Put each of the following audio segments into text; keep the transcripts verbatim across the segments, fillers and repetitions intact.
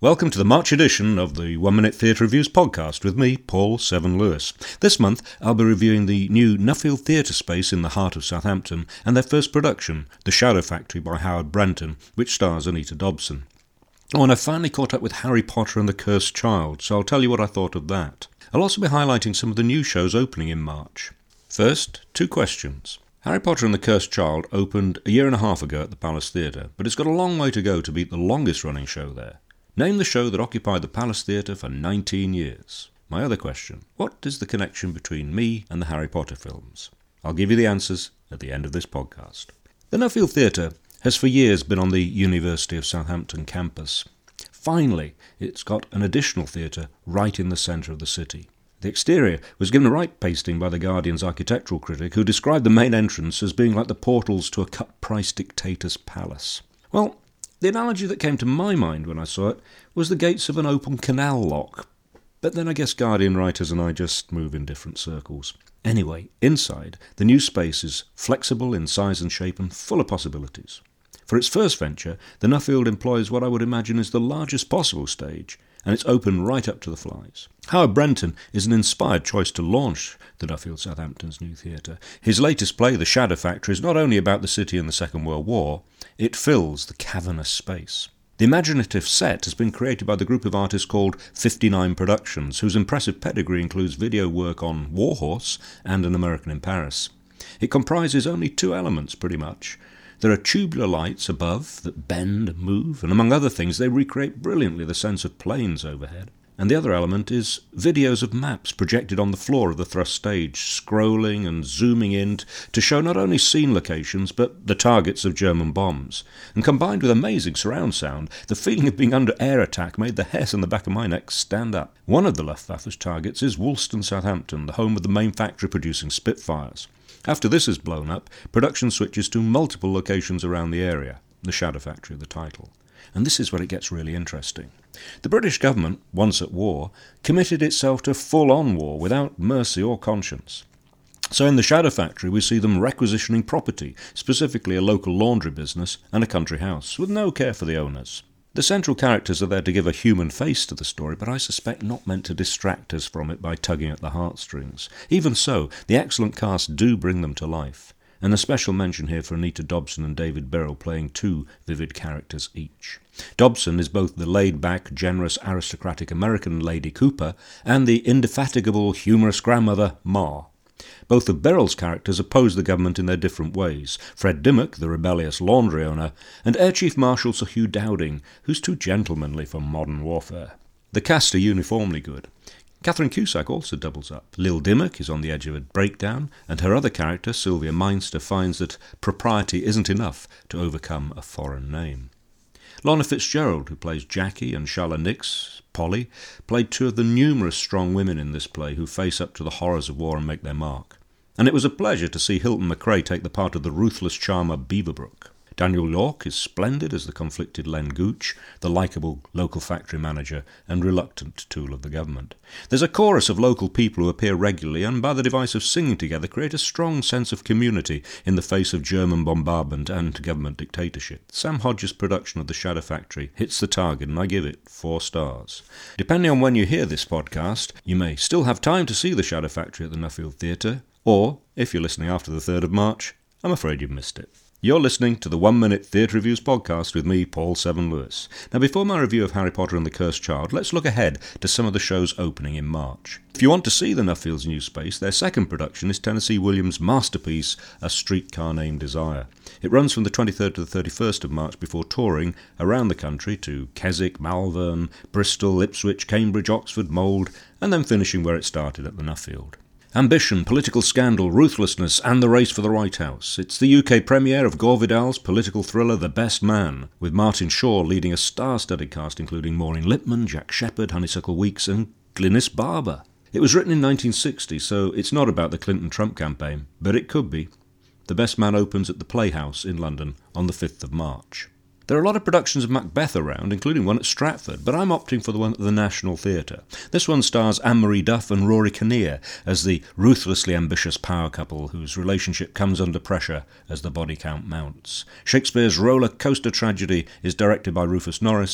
Welcome to the March edition of the One Minute Theatre Reviews podcast with me, Paul Seven Lewis. This month I'll be reviewing the new Nuffield Theatre space in the heart of Southampton and their first production, The Shadow Factory by Howard Brenton, which stars Anita Dobson. Oh, and I finally caught up with Harry Potter and the Cursed Child, so I'll tell you what I thought of that. I'll also be highlighting some of the new shows opening in March. First, two questions. Harry Potter and the Cursed Child opened a year and a half ago at the Palace Theatre, but it's got a long way to go to beat the longest running show there. Name the show that occupied the Palace Theatre for nineteen years. My other question, what is the connection between me and the Harry Potter films? I'll give you the answers at the end of this podcast. The Nuffield Theatre has for years been on the University of Southampton campus. Finally, it's got an additional theatre right in the centre of the city. The exterior was given a right pasting by The Guardian's architectural critic, who described the main entrance as being like the portals to a cut-price dictator's palace. Well, the analogy that came to my mind when I saw it was the gates of an open canal lock. But then I guess Guardian writers and I just move in different circles. Anyway, inside, the new space is flexible in size and shape and full of possibilities. For its first venture, the Nuffield employs what I would imagine is the largest possible stage, and it's open right up to the flies. Howard Brenton is an inspired choice to launch the Nuffield Southampton's new theatre. His latest play, The Shadow Factory, is not only about the city in the Second World War, it fills the cavernous space. The imaginative set has been created by the group of artists called fifty-nine Productions, whose impressive pedigree includes video work on Warhorse and An American in Paris. It comprises only two elements, pretty much. There are tubular lights above that bend and move, and among other things they recreate brilliantly the sense of planes overhead. And the other element is videos of maps projected on the floor of the thrust stage, scrolling and zooming in to show not only scene locations but the targets of German bombs. And combined with amazing surround sound, the feeling of being under air attack made the hairs on the back of my neck stand up. One of the Luftwaffe's targets is Woolston, Southampton, the home of the main factory producing Spitfires. After this is blown up, production switches to multiple locations around the area, the Shadow Factory, the title. And this is where it gets really interesting. The British government, once at war, committed itself to full-on war without mercy or conscience. So in the Shadow Factory we see them requisitioning property, specifically a local laundry business and a country house, with no care for the owners. The central characters are there to give a human face to the story, but I suspect not meant to distract us from it by tugging at the heartstrings. Even so, the excellent cast do bring them to life. And a special mention here for Anita Dobson and David Birrell playing two vivid characters each. Dobson is both the laid-back, generous, aristocratic American Lady Cooper and the indefatigable, humorous grandmother, Ma. Both of Birrell's characters oppose the government in their different ways. Fred Dimmock, the rebellious laundry owner, and Air Chief Marshal Sir Hugh Dowding, who's too gentlemanly for modern warfare. The cast are uniformly good. Catherine Cusack also doubles up. Lil Dimmock is on the edge of a breakdown, and her other character, Sylvia Meinster, finds that propriety isn't enough to overcome a foreign name. Lorna Fitzgerald, who plays Jackie, and Shala Nix, Polly, played two of the numerous strong women in this play who face up to the horrors of war and make their mark. And it was a pleasure to see Hilton McRae take the part of the ruthless charmer Beaverbrook. Daniel York is splendid as the conflicted Len Gooch, the likeable local factory manager and reluctant tool of the government. There's a chorus of local people who appear regularly and by the device of singing together create a strong sense of community in the face of German bombardment and government dictatorship. Sam Hodges' production of The Shadow Factory hits the target and I give it four stars. Depending on when you hear this podcast, you may still have time to see The Shadow Factory at the Nuffield Theatre, or, if you're listening after the third of March, I'm afraid you've missed it. You're listening to the One Minute Theatre Reviews podcast with me, Paul Seven Lewis. Now, before my review of Harry Potter and the Cursed Child, let's look ahead to some of the shows opening in March. If you want to see the Nuffield's new space, their second production is Tennessee Williams' masterpiece, A Streetcar Named Desire. It runs from the twenty-third to the thirty-first of March before touring around the country to Keswick, Malvern, Bristol, Ipswich, Cambridge, Oxford, Mould, and then finishing where it started at the Nuffield. Ambition, political scandal, ruthlessness, and the race for the White House. It's the U K premiere of Gore Vidal's political thriller The Best Man, with Martin Shaw leading a star-studded cast including Maureen Lipman, Jack Shepherd, Honeysuckle Weeks, and Glynis Barber. It was written in nineteen sixty, so it's not about the Clinton-Trump campaign, but it could be. The Best Man opens at the Playhouse in London on the fifth of March. There are a lot of productions of Macbeth around, including one at Stratford, but I'm opting for the one at the National Theatre. This one stars Anne-Marie Duff and Rory Kinnear as the ruthlessly ambitious power couple whose relationship comes under pressure as the body count mounts. Shakespeare's roller coaster tragedy is directed by Rufus Norris,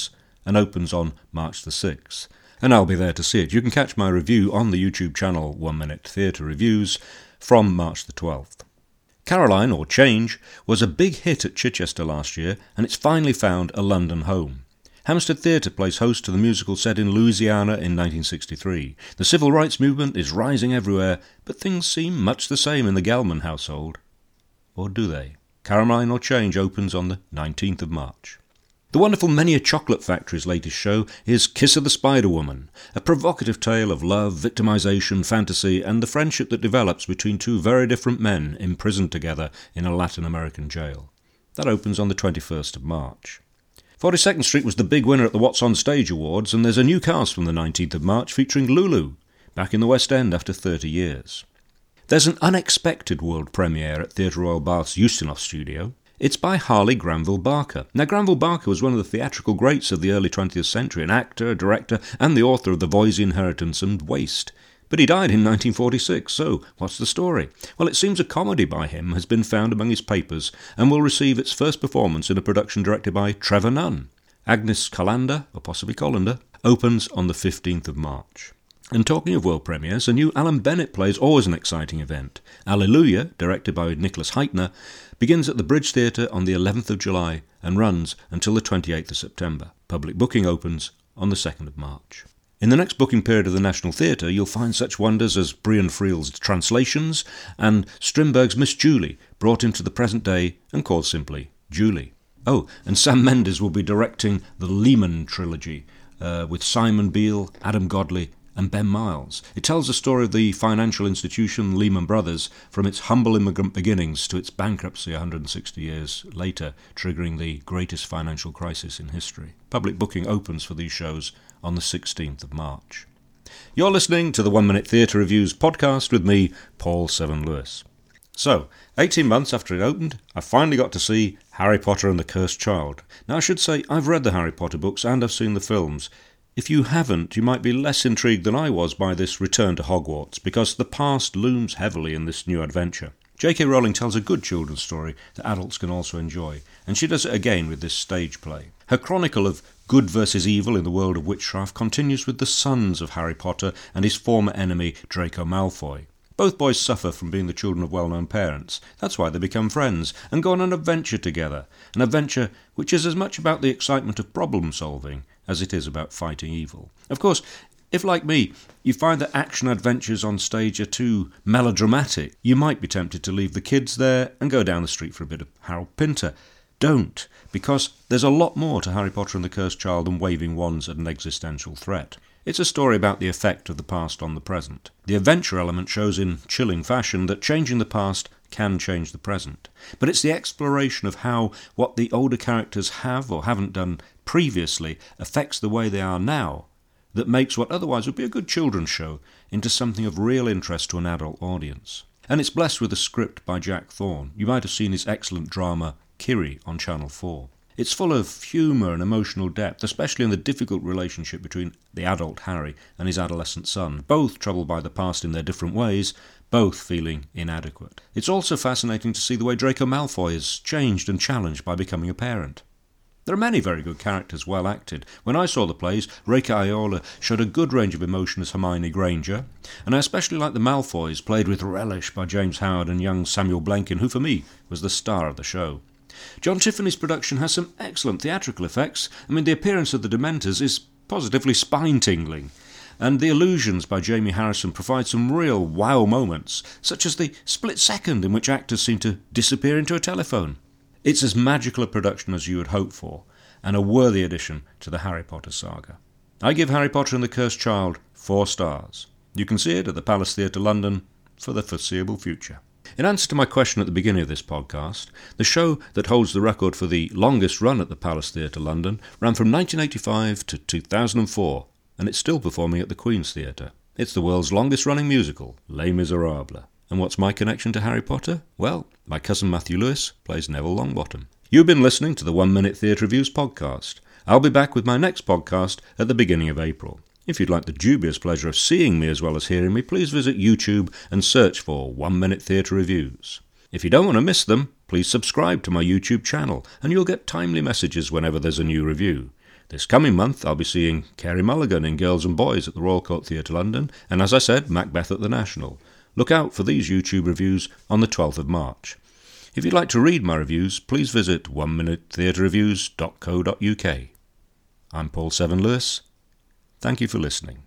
and opens on March the sixth. And I'll be there to see it. You can catch my review on the YouTube channel One Minute Theatre Reviews from March the twelfth. Caroline, or Change, was a big hit at Chichester last year, and it's finally found a London home. Hampstead Theatre plays host to the musical set in Louisiana in nineteen sixty-three. The civil rights movement is rising everywhere, but things seem much the same in the Gelman household. Or do they? Caroline or Change opens on the nineteenth of March. The wonderful Many a Chocolate Factory's latest show is Kiss of the Spider Woman, a provocative tale of love, victimization, fantasy, and the friendship that develops between two very different men imprisoned together in a Latin American jail. That opens on the twenty-first of March. forty-second Street was the big winner at the What's on Stage Awards, and there's a new cast from the nineteenth of March featuring Lulu, back in the West End after thirty years. There's an unexpected world premiere at Theatre Royal Bath's Ustinov studio. It's by Harley Granville Barker. Now, Granville Barker was one of the theatrical greats of the early twentieth century, an actor, director, and the author of The Voysey Inheritance and Waste. But he died in nineteen forty-six, so what's the story? Well, it seems a comedy by him has been found among his papers and will receive its first performance in a production directed by Trevor Nunn. Agnes Colander, or possibly Colander, opens on the fifteenth of March. And talking of world premieres, a new Alan Bennett play is always an exciting event. Alleluia, directed by Nicholas Heitner, begins at the Bridge Theatre on the eleventh of July and runs until the twenty-eighth of September. Public booking opens on the second of March. In the next booking period of the National Theatre, you'll find such wonders as Brian Friel's Translations and Strindberg's Miss Julie, brought into the present day and called simply Julie. Oh, and Sam Mendes will be directing the Lehman trilogy uh, with Simon Beale, Adam Godley and Ben Miles. It tells the story of the financial institution Lehman Brothers from its humble immigrant beginnings to its bankruptcy one hundred sixty years later, triggering the greatest financial crisis in history. Public booking opens for these shows on the sixteenth of March. You're listening to the One Minute Theatre Reviews podcast with me, Paul Seven Lewis. So, eighteen months after it opened, I finally got to see Harry Potter and the Cursed Child. Now, I should say I've read the Harry Potter books and I've seen the films. If you haven't, you might be less intrigued than I was by this return to Hogwarts, because the past looms heavily in this new adventure. J K Rowling tells a good children's story that adults can also enjoy, and she does it again with this stage play. Her chronicle of good versus evil in the world of witchcraft continues with the sons of Harry Potter and his former enemy Draco Malfoy. Both boys suffer from being the children of well-known parents. That's why they become friends and go on an adventure together, an adventure which is as much about the excitement of problem-solving as it is about fighting evil. Of course, if, like me, you find that action adventures on stage are too melodramatic, you might be tempted to leave the kids there and go down the street for a bit of Harold Pinter. Don't, because there's a lot more to Harry Potter and the Cursed Child than waving wands at an existential threat. It's a story about the effect of the past on the present. The adventure element shows in chilling fashion that changing the past can change the present. But it's the exploration of how what the older characters have or haven't done previously affects the way they are now that makes what otherwise would be a good children's show into something of real interest to an adult audience. And it's blessed with a script by Jack Thorne. You might have seen his excellent drama Kiri on Channel four. It's full of humour and emotional depth, especially in the difficult relationship between the adult Harry and his adolescent son, both troubled by the past in their different ways, both feeling inadequate. It's also fascinating to see the way Draco Malfoy is changed and challenged by becoming a parent. There are many very good characters, well acted. When I saw the plays, Reka Iola showed a good range of emotion as Hermione Granger, and I especially liked the Malfoys, played with relish by James Howard and young Samuel Blenkin, who for me was the star of the show. John Tiffany's production has some excellent theatrical effects. I mean, the appearance of the Dementors is positively spine-tingling, and the illusions by Jamie Harrison provide some real wow moments, such as the split second in which actors seem to disappear into a telephone. It's as magical a production as you would hope for, and a worthy addition to the Harry Potter saga. I give Harry Potter and the Cursed Child four stars. You can see it at the Palace Theatre London for the foreseeable future. In answer to my question at the beginning of this podcast, the show that holds the record for the longest run at the Palace Theatre London ran from nineteen eighty-five to two thousand four, and it's still performing at the Queen's Theatre. It's the world's longest-running musical, Les Miserables. And what's my connection to Harry Potter? Well, my cousin Matthew Lewis plays Neville Longbottom. You've been listening to the One Minute Theatre Reviews podcast. I'll be back with my next podcast at the beginning of April. If you'd like the dubious pleasure of seeing me as well as hearing me, please visit YouTube and search for One Minute Theatre Reviews. If you don't want to miss them, please subscribe to my YouTube channel and you'll get timely messages whenever there's a new review. This coming month I'll be seeing Carey Mulligan in Girls and Boys at the Royal Court Theatre London, and as I said, Macbeth at the National. Look out for these YouTube reviews on the twelfth of March. If you'd like to read my reviews, please visit one minute theatre reviews dot co dot uk. I'm Paul Seven Lewis. Thank you for listening.